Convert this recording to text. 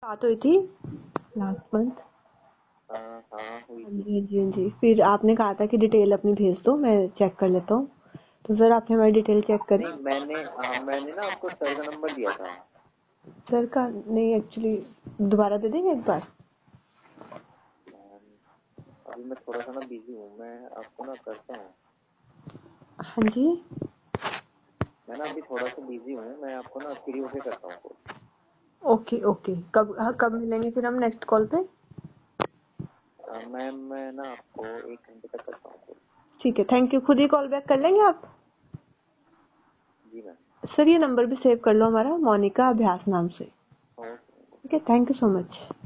बात हुई थी लास्ट मंथ। हाँ हुई हाँ थी। जी, जी, जी। फिर आपने कहा था कि डिटेल अपनी भेज दो, मैं चेक कर लेता हूँ। तो सर आपने हमारी डिटेल चेक करी? नहीं, मैंने ना आपको सर का नंबर दिया था। सर का नहीं, एक्चुअली दोबारा दे देंगे एक बार? अभी मैं थोड़ा सा ना बिजी हूँ, मैं आपको ना करता हूँ। हाँ जी। मैं ना अभी थोड़ा सा बिजी हूँ, मैं आपको ना फ्री होके करता हूँ कॉल। Okay, okay. कब मिलेंगे फिर हम नेक्स्ट कॉल पे? मैम मैं ना आपको 1 घंटे तक करता हूँ कॉल। ठीक है, थैंक यू। खुद ही कॉल बैक कर लेंगे आप? जी मैम। सर ये नंबर भी सेव कर लो हमारा, मोनिका अभ्यास नाम से। ओके। ठीक है, थैंक यू सो मच।